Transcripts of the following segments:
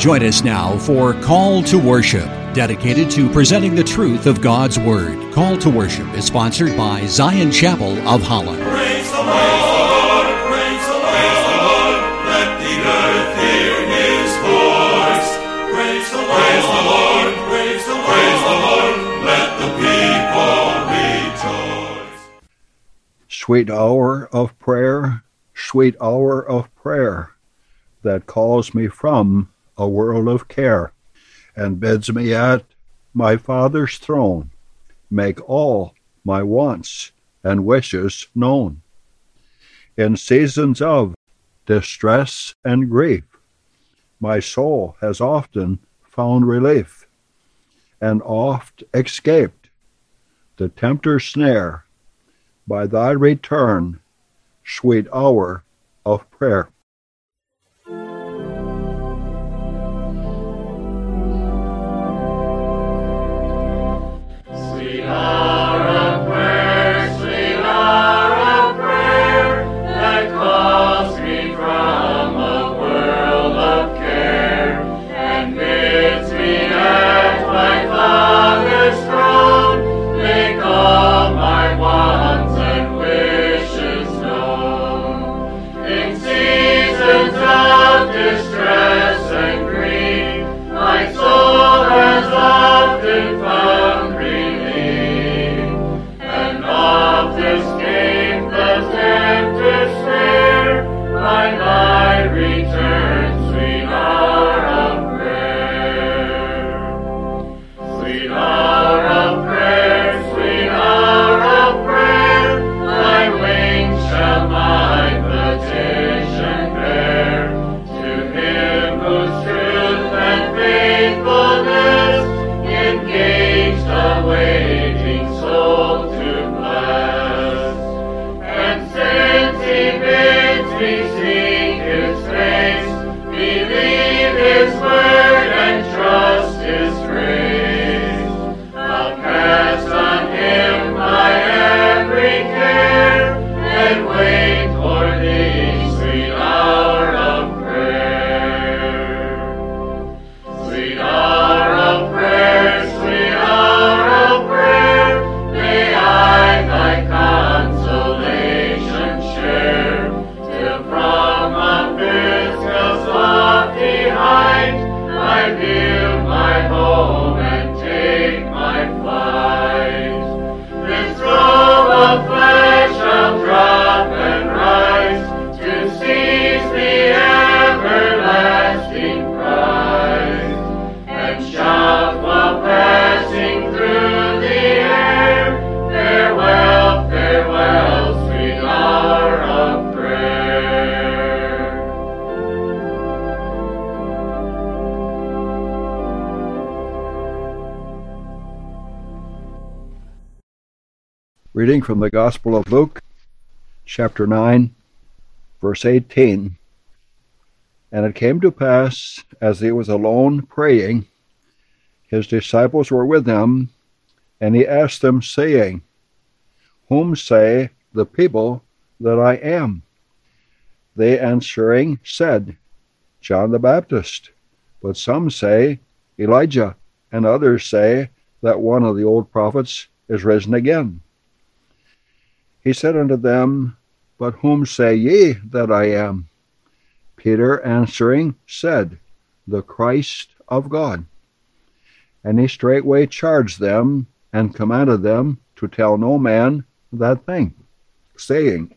Join us now for Call to Worship, dedicated to presenting the truth of God's Word. Call to Worship is sponsored by Zion Chapel of Holland. Praise the Lord, praise the Lord, let the earth hear His voice. Praise the Lord, praise the Lord, let the people rejoice. Sweet hour of prayer, sweet hour of prayer, that calls me from a world of care, and bids me at my Father's throne make all my wants and wishes known. In seasons of distress and grief, my soul has often found relief, and oft escaped the tempter's snare by thy return, sweet hour of prayer. Reading from the Gospel of Luke, chapter 9, verse 18. And it came to pass, as he was alone praying, his disciples were with him, and he asked them, saying, Whom say the people that I am? They answering said, John the Baptist. But some say, Elijah, and others say that one of the old prophets is risen again. He said unto them, But whom say ye that I am? Peter answering said, The Christ of God. And he straightway charged them, and commanded them to tell no man that thing, saying,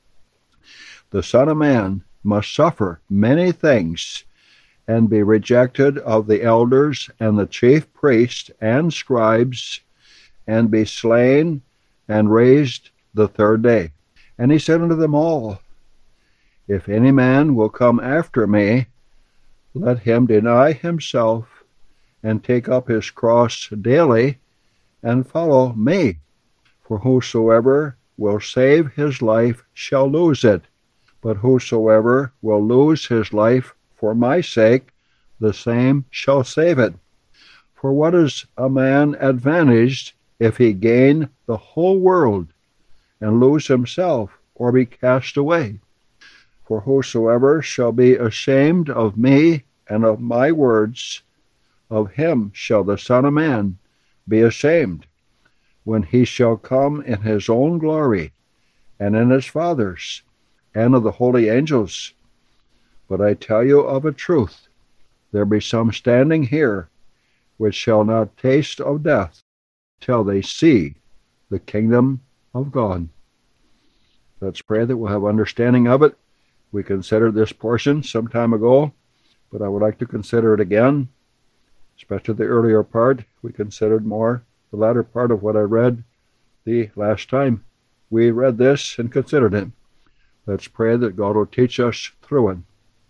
The Son of Man must suffer many things, and be rejected of the elders and the chief priests and scribes, and be slain, and raised the third day. And he said unto them all, If any man will come after me, let him deny himself, and take up his cross daily, and follow me. For whosoever will save his life shall lose it, but whosoever will lose his life for my sake, the same shall save it. For what is a man advantaged if he gain the whole world, and lose himself, or be cast away? For whosoever shall be ashamed of me and of my words, of him shall the Son of Man be ashamed, when he shall come in his own glory, and in his Father's, and of the holy angels. But I tell you of a truth, there be some standing here, which shall not taste of death, till they see the kingdom of God. Let's pray that we'll have understanding of it. We considered this portion some time ago, but I would like to consider it again, especially the earlier part. We considered more the latter part of what I read the last time we read this and considered it. Let's pray that God will teach us through it.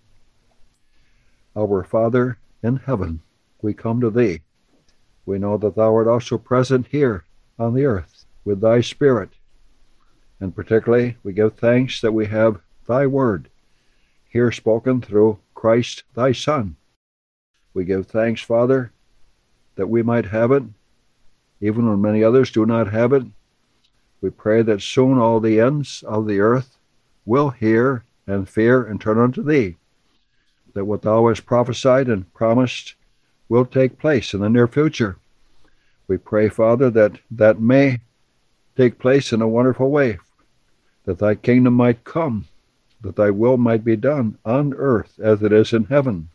Our Father in heaven, we come to Thee. We know that Thou art also present here on the earth with Thy Spirit. And particularly, we give thanks that we have Thy Word, here spoken through Christ Thy Son. We give thanks, Father, that we might have it, even when many others do not have it. We pray that soon all the ends of the earth will hear and fear and turn unto Thee, that what Thou hast prophesied and promised will take place in the near future. We pray, Father, that that may take place in a wonderful way, that Thy kingdom might come, that Thy will might be done on earth as it is in heaven.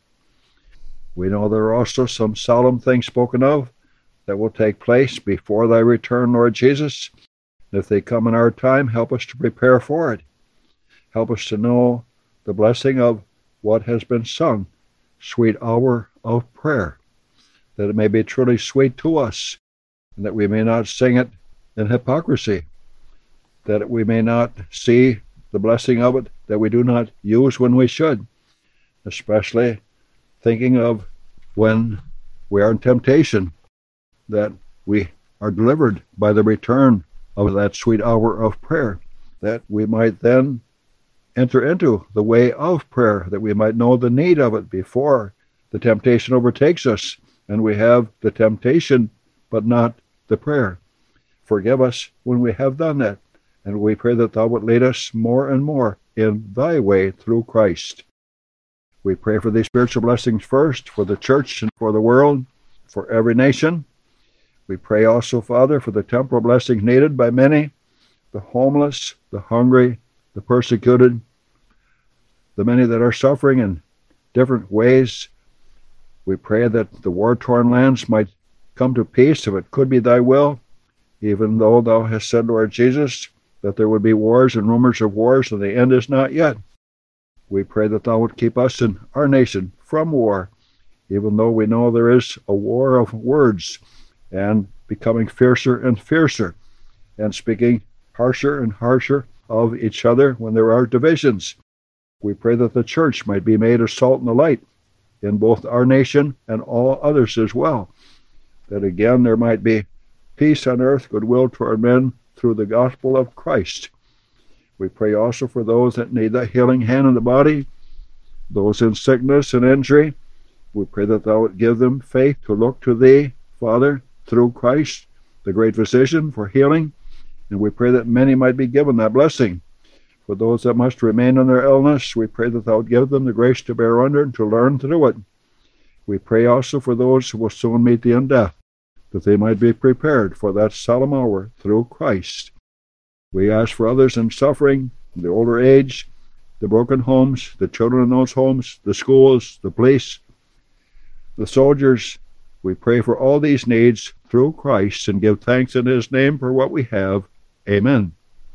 We know there are also some solemn things spoken of that will take place before Thy return, Lord Jesus. If they come in our time, help us to prepare for it. Help us to know the blessing of what has been sung, sweet hour of prayer, that it may be truly sweet to us, and that we may not sing it in hypocrisy, that we may not see the blessing of it that we do not use when we should, especially thinking of when we are in temptation, that we are delivered by the return of that sweet hour of prayer, that we might then enter into the way of prayer, that we might know the need of it before the temptation overtakes us, and we have the temptation but not the prayer. Forgive us when we have done that, and we pray that Thou would lead us more and more in Thy way through Christ. We pray for these spiritual blessings first, for the church and for the world, for every nation. We pray also, Father, for the temporal blessings needed by many, the homeless, the hungry, the persecuted, the many that are suffering in different ways. We pray that the war-torn lands might come to peace if it could be Thy will, even though Thou hast said, Lord Jesus, that there would be wars and rumors of wars, and the end is not yet. We pray that Thou would keep us and our nation from war, even though we know there is a war of words, and becoming fiercer and fiercer, and speaking harsher and harsher of each other when there are divisions. We pray that the church might be made a salt and a light in both our nation and all others as well, that again there might be peace on earth, goodwill toward men through the gospel of Christ. We pray also for those that need the healing hand in the body, those in sickness and injury. We pray that Thou would give them faith to look to Thee, Father, through Christ, the great physician, for healing. And we pray that many might be given that blessing. For those that must remain in their illness, we pray that Thou would give them the grace to bear under and to learn through it. We pray also for those who will soon meet Thee in death, that they might be prepared for that solemn hour through Christ. We ask for others in suffering, the older age, the broken homes, the children in those homes, the schools, the police, the soldiers. We pray for all these needs through Christ and give thanks in His name for what we have. Amen.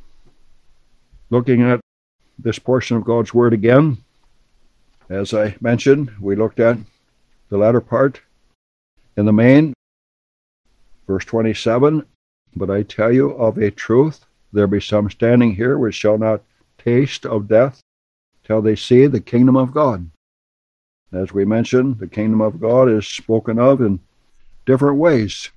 Looking at this portion of God's Word again, as I mentioned, we looked at the latter part in the main, verse 27, but I tell you of a truth, there be some standing here which shall not taste of death till they see the kingdom of God. As we mentioned, the kingdom of God is spoken of in different ways.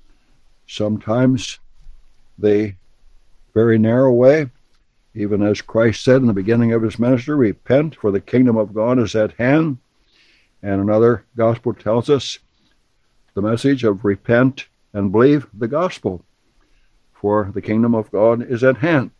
Sometimes the very narrow way, even as Christ said in the beginning of His ministry, repent, for the kingdom of God is at hand. And another gospel tells us the message of repent and believe the gospel, for the kingdom of God is at hand.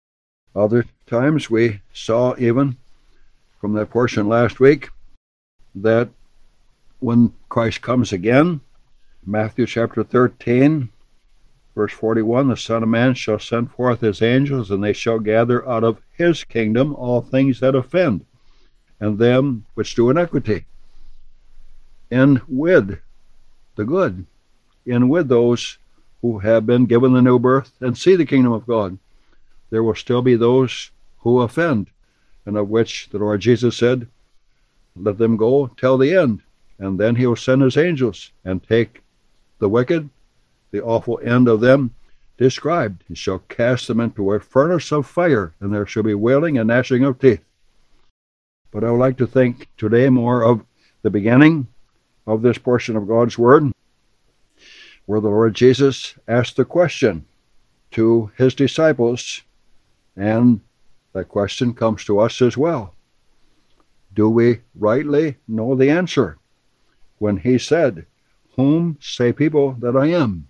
Other times we saw, even from that portion last week, that when Christ comes again, Matthew chapter 13, verse 41, the Son of Man shall send forth his angels, and they shall gather out of his kingdom all things that offend, and them which do iniquity, in with the good, in with those who have been given the new birth and see the kingdom of God. There will still be those who offend, and of which the Lord Jesus said, let them go till the end, and then he will send his angels and take the wicked, the awful end of them described. He shall cast them into a furnace of fire, and there shall be wailing and gnashing of teeth. But I would like to think today more of the beginning of this portion of God's Word, where the Lord Jesus asked the question to his disciples, and that question comes to us as well. Do we rightly know the answer when he said, whom say people that I am?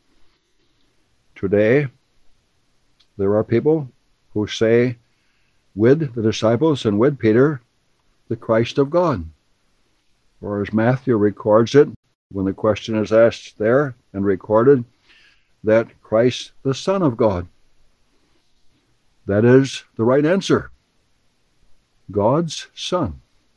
Today, there are people who say, with the disciples and with Peter, the Christ of God. Or as Matthew records it, when the question is asked there and recorded, that Christ the Son of God. That is the right answer. God's Son.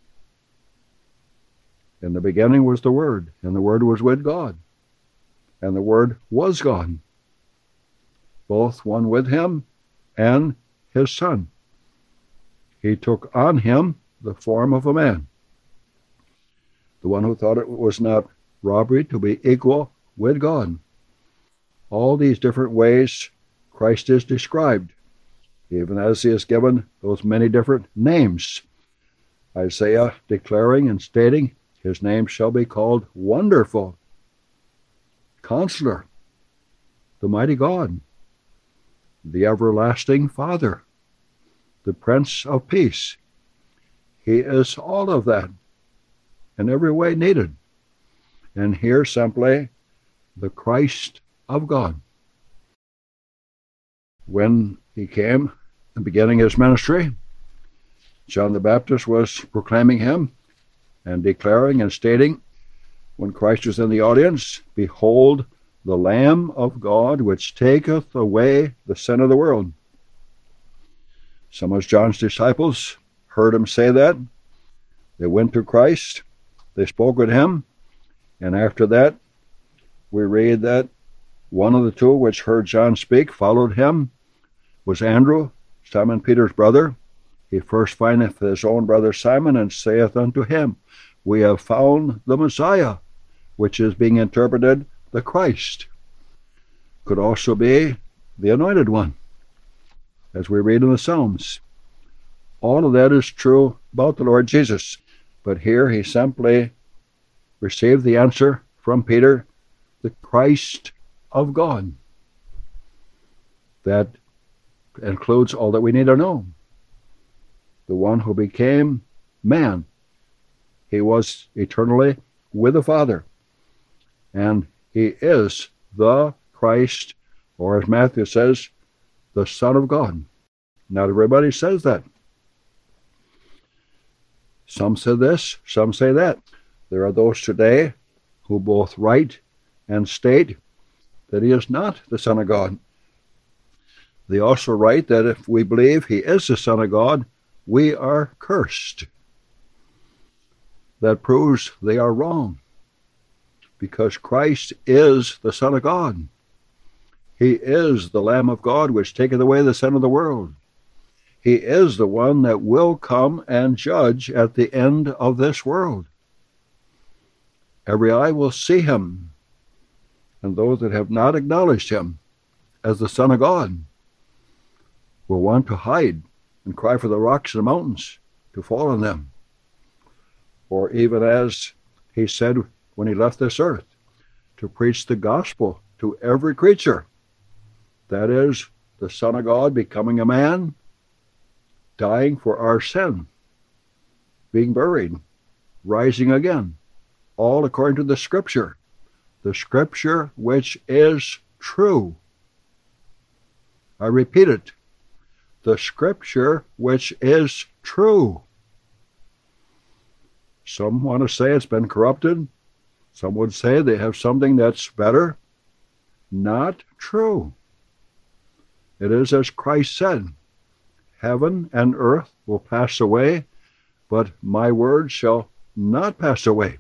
In the beginning was the Word, and the Word was with God, and the Word was God, both one with him and his Son. He took on him the form of a man, the one who thought it was not robbery to be equal with God. All these different ways Christ is described, even as he is given those many different names. Isaiah declaring and stating, his name shall be called Wonderful, Counselor, the Mighty God, the Everlasting Father, the Prince of Peace. He is all of that, in every way needed. And here simply, the Christ of God. When he came and beginning his ministry, John the Baptist was proclaiming him and declaring and stating, when Christ was in the audience, behold, the Lamb of God, which taketh away the sin of the world. Some of John's disciples heard him say that. They went to Christ, they spoke with him, and after that, we read that one of the two which heard John speak followed him was Andrew, Simon Peter's brother. He first findeth his own brother Simon, and saith unto him, we have found the Messiah, which is being interpreted the Christ. Could also be the Anointed One, as we read in the Psalms. All of that is true about the Lord Jesus. But here he simply received the answer from Peter, the Christ of God. That includes all that we need to know. The one who became man. He was eternally with the Father. And he is the Christ, or as Matthew says, the Son of God. Not everybody says that. Some say this, some say that. There are those today who both write and state that he is not the Son of God. They also write that if we believe he is the Son of God, we are cursed. That proves they are wrong, because Christ is the Son of God. He is the Lamb of God which taketh away the sin of the world. He is the one that will come and judge at the end of this world. Every eye will see him, and those that have not acknowledged him as the Son of God will want to hide and cry for the rocks and the mountains to fall on them. Or even as he said when he left this earth, to preach the gospel to every creature. That is, the Son of God becoming a man, dying for our sin, being buried, rising again, all according to the Scripture which is true. I repeat it, the Scripture which is true. Some want to say it's been corrupted. Some would say they have something that's better. Not true. It is as Christ said, heaven and earth will pass away, but my word shall not pass away.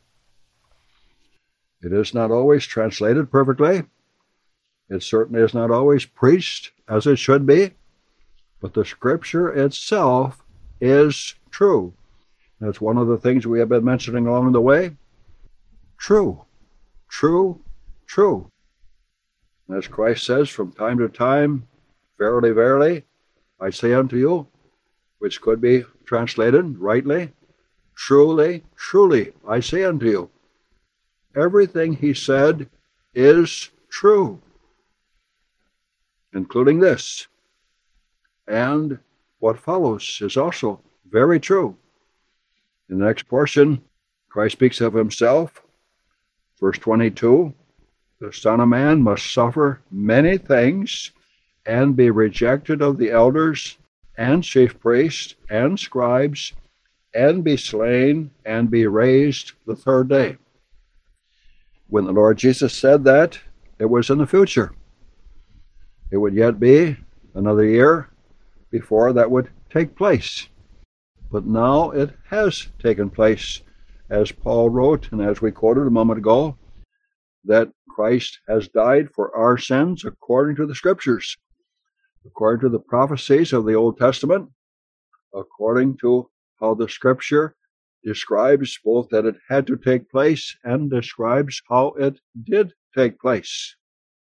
It is not always translated perfectly. It certainly is not always preached as it should be, but the Scripture itself is true. That's one of the things we have been mentioning along the way. True, true, true. As Christ says from time to time, verily, verily, I say unto you, which could be translated rightly, truly, truly, I say unto you. Everything he said is true, including this. And what follows is also very true. In the next portion, Christ speaks of himself. Verse 22, the Son of Man must suffer many things and be rejected of the elders and chief priests and scribes and be slain and be raised the third day. When the Lord Jesus said that, it was in the future. It would yet be another year before that would take place. But now it has taken place, as Paul wrote, and as we quoted a moment ago, that Christ has died for our sins according to the Scriptures, according to the prophecies of the Old Testament, according to how the Scripture describes both that it had to take place and describes how it did take place.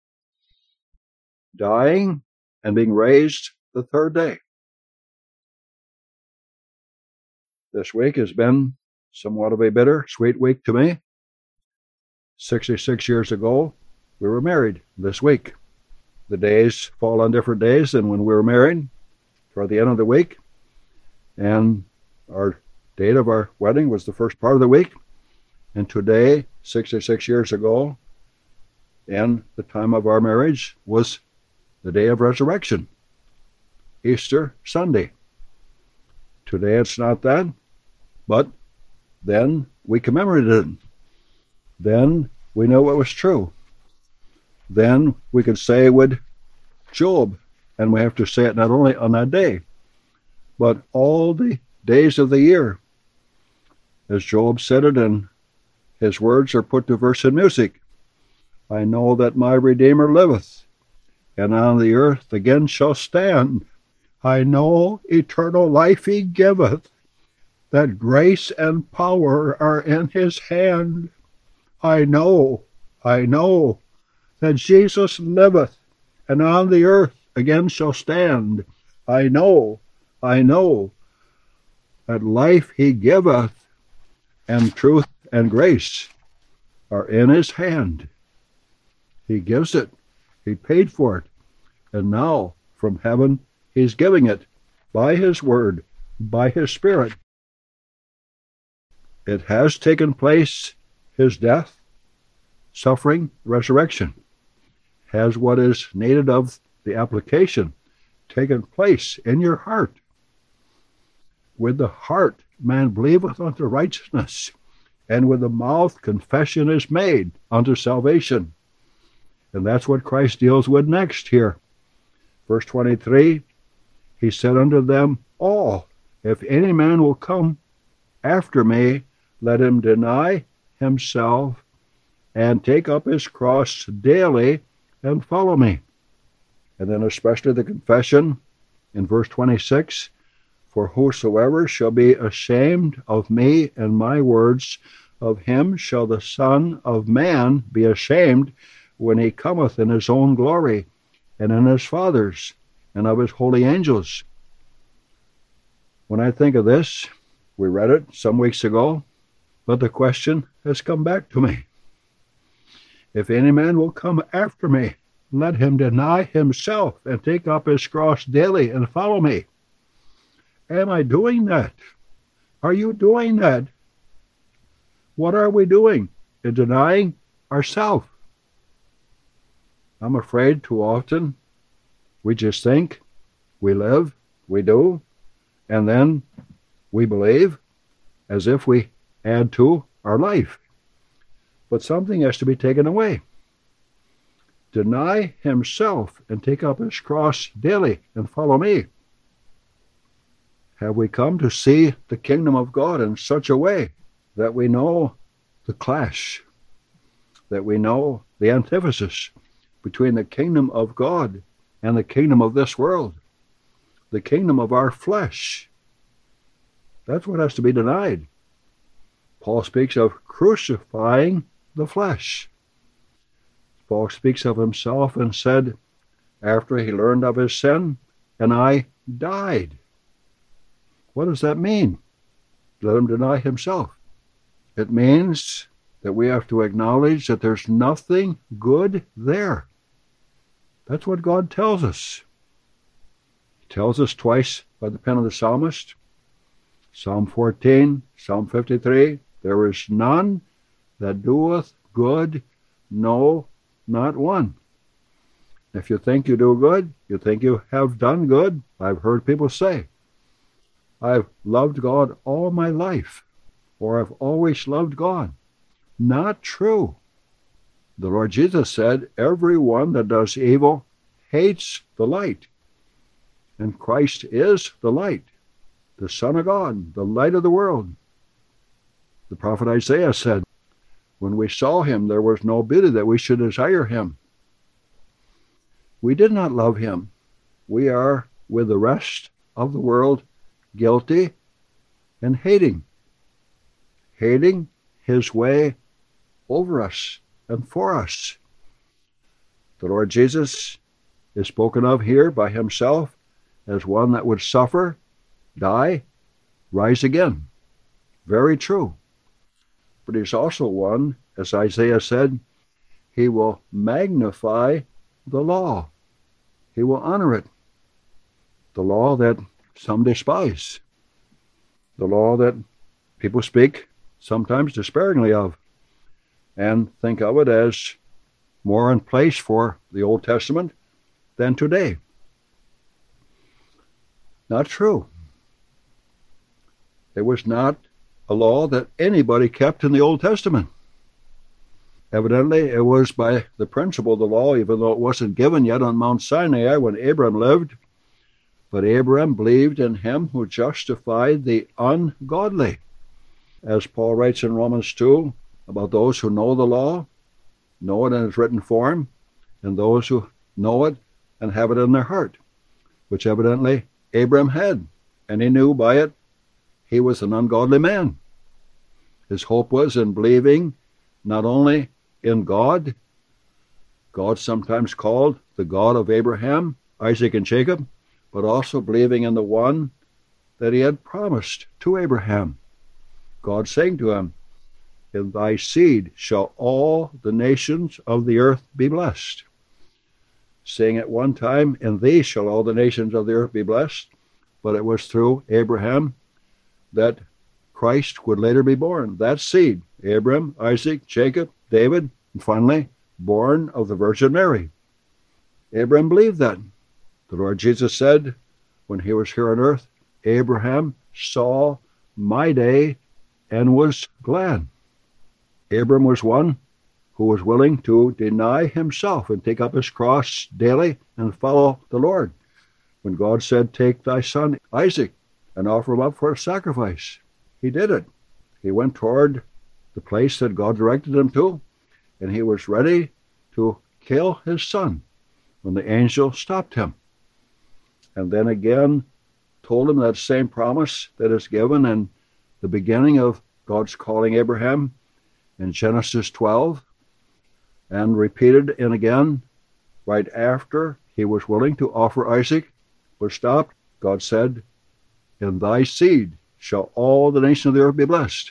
Dying and being raised the third day. This week has been somewhat of a bitter-sweet week to me. 66 years ago, we were married this week. The days fall on different days than when we were married, toward the end of the week. And our date of our wedding was the first part of the week. And today, 66 years ago, and the time of our marriage was the day of resurrection, Easter Sunday. Today it's not that, but then we commemorated it. Then we know it was true. Then we could say with Job, and we have to say it not only on that day, but all the days of the year. As Job said it, and his words are put to verse and music. I know that my Redeemer liveth, and on the earth again shall stand. I know eternal life he giveth, that grace and power are in his hand. I know that Jesus liveth, and on the earth again shall stand. I know that life he giveth, and truth and grace are in his hand. He gives it. He paid for it. And now, from heaven, he's giving it by his word, by his Spirit. It has taken place, his death, suffering, resurrection. Has what is needed of the application taken place in your heart? With the heart man believeth unto righteousness, and with the mouth confession is made unto salvation. And that's what Christ deals with next here. Verse 23, he said unto them all, if any man will come after me, let him deny himself and take up his cross daily and follow me. And then especially the confession in verse 26, for whosoever shall be ashamed of me and my words, of him shall the Son of Man be ashamed when he cometh in his own glory, and in his Father's, and of his holy angels. When I think of this, we read it some weeks ago, but the question has come back to me. If any man will come after me, let him deny himself and take up his cross daily and follow me. Am I doing that? Are you doing that? What are we doing in denying ourselves? I'm afraid too often we just think, we live, we do, and then we believe as if we add to our life. But something has to be taken away. Deny himself and take up his cross daily and follow me. Have we come to see the kingdom of God in such a way that we know the clash, that we know the antithesis between the kingdom of God and the kingdom of this world, the kingdom of our flesh? That's what has to be denied. Paul speaks of crucifying the flesh. Paul speaks of himself and said, after he learned of his sin, and I died. What does that mean? Let him deny himself. It means that we have to acknowledge that there's nothing good there. That's what God tells us. He tells us twice by the pen of the psalmist. Psalm 14, Psalm 53, there is none that doeth good, no, not one. If you think you do good, you think you have done good. I've heard people say, I've loved God all my life, or I've always loved God. Not true. The Lord Jesus said, everyone that does evil hates the light. And Christ is the light, the Son of God, the light of the world. The prophet Isaiah said, when we saw him, there was no beauty that we should desire him. We did not love him. We are, with the rest of the world, guilty and hating his way over us and for us. The Lord Jesus is spoken of here by himself as one that would suffer, die, rise again. Very true. But he's also one, as Isaiah said, he will magnify the law. He will honor it. The law that some despise. The law that people speak sometimes despairingly of and think of it as more in place for the Old Testament than today. Not true. It was not a law that anybody kept in the Old Testament. Evidently, it was by the principle of the law, even though it wasn't given yet on Mount Sinai when Abram lived. But Abram believed in him who justified the ungodly. As Paul writes in Romans 2 about those who know the law, know it in its written form, and those who know it and have it in their heart, which evidently Abram had, and he knew by it he was an ungodly man. His hope was in believing not only in God, God sometimes called the God of Abraham, Isaac, and Jacob, but also believing in the one that he had promised to Abraham. God saying to him, in thy seed shall all the nations of the earth be blessed. Saying at one time, in thee shall all the nations of the earth be blessed, but it was through Abraham that Christ would later be born. That seed, Abraham, Isaac, Jacob, David, and finally, born of the Virgin Mary. Abraham believed that. The Lord Jesus said, when he was here on earth, Abraham saw my day and was glad. Abram was one who was willing to deny himself and take up his cross daily and follow the Lord. When God said, take thy son Isaac and offer him up for a sacrifice, he did it. He went toward the place that God directed him to, and he was ready to kill his son when the angel stopped him. And then again told him that same promise that is given in the beginning of God's calling Abraham in Genesis 12, and repeated and again right after he was willing to offer Isaac, was stopped. God said, in thy seed shall all the nations of the earth be blessed.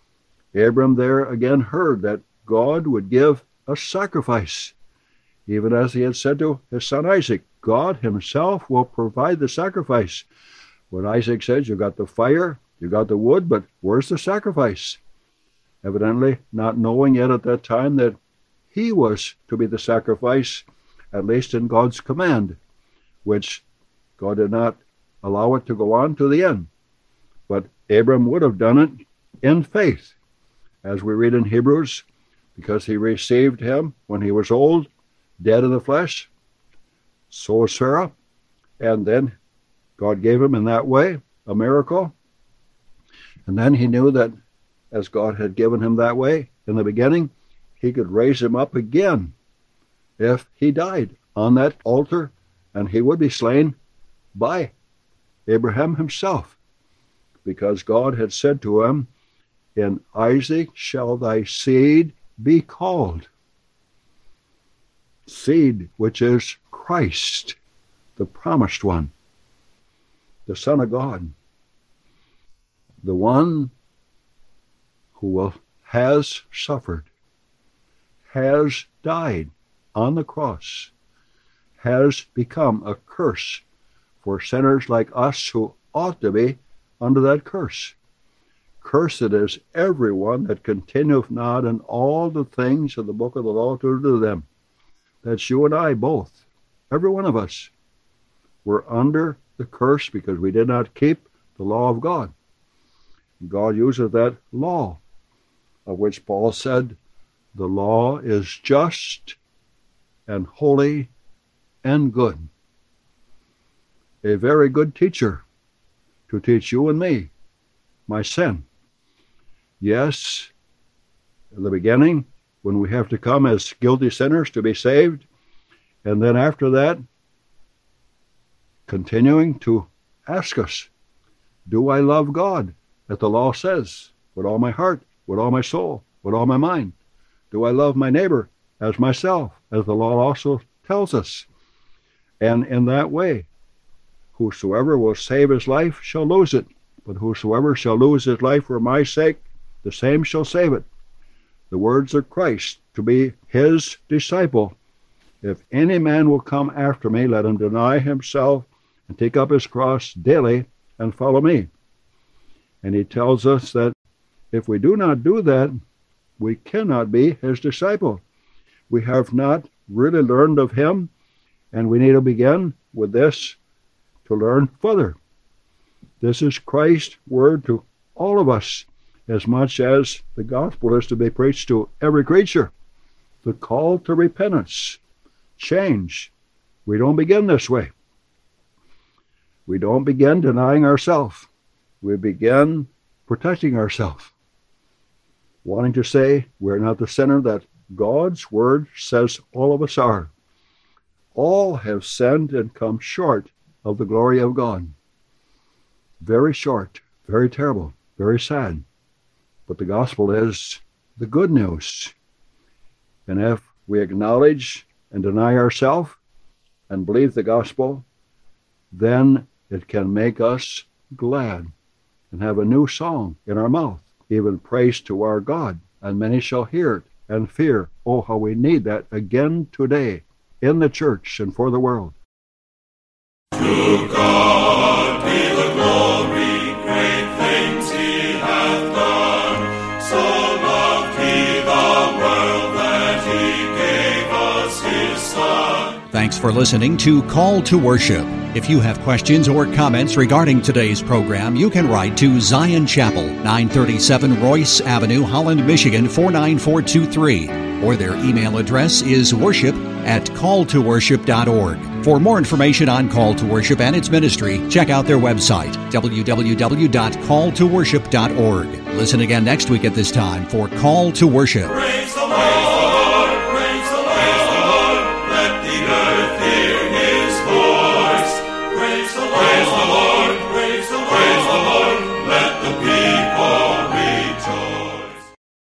Abram there again heard that God would give a sacrifice, even as he had said to his son Isaac. God himself will provide the sacrifice. When Isaac said, you got the fire, you got the wood, but where's the sacrifice? Evidently not knowing yet at that time that he was to be the sacrifice, at least in God's command, which God did not allow it to go on to the end. But Abram would have done it in faith. as we read in Hebrews, because he received him when he was old, dead in the flesh. So was Sarah. And then God gave him in that way a miracle. And then he knew that as God had given him that way in the beginning, he could raise him up again if he died on that altar, and he would be slain by Abraham himself, because God had said to him, in Isaac shall thy seed be called. Seed, which is Christ, the promised one, the Son of God, the one who has suffered, has died on the cross, has become a curse for sinners like us who ought to be under that curse. Cursed is everyone that continueth not in all the things of the book of the law to do them. That's you and I both. Every one of us. We're under the curse because we did not keep the law of God. God uses that law, of which Paul said, the law is just and holy and good. A very good teacher to teach you and me my sin. Yes, in the beginning, when we have to come as guilty sinners to be saved, and then after that, continuing to ask us, do I love God, as the law says, with all my heart, with all my soul, with all my mind? Do I love my neighbor as myself, as the law also tells us? And in that way, whosoever will save his life shall lose it, but whosoever shall lose his life for my sake, the same shall save it. The words of Christ, to be his disciple. If any man will come after me, let him deny himself and take up his cross daily and follow me. And he tells us that if we do not do that, we cannot be his disciple. We have not really learned of him, and we need to begin with this to learn further. This is Christ's word to all of us, as much as the gospel is to be preached to every creature. The call to repentance, change. We don't begin this way. We don't begin denying ourselves. We begin protecting ourselves, wanting to say we're not the sinner that God's word says all of us are. All have sinned and come short of the glory of God. Very short, very terrible, very sad. But the gospel is the good news. And if we acknowledge and deny ourselves and believe the gospel, then it can make us glad and have a new song in our mouth, even praise to our God, and many shall hear it and fear. Oh, how we need that again today in the church and for the world. To God be the glory, great things he hath done. So loved he the world that he gave us his Son. Thanks for listening to Call to Worship. If you have questions or comments regarding today's program, you can write to Zion Chapel, 937 Royce Avenue, Holland, Michigan, 49423. Or their email address is worship@calltoworship.org. For more information on Call to Worship and its ministry, check out their website, www.calltoworship.org. Listen again next week at this time for Call to Worship. Praise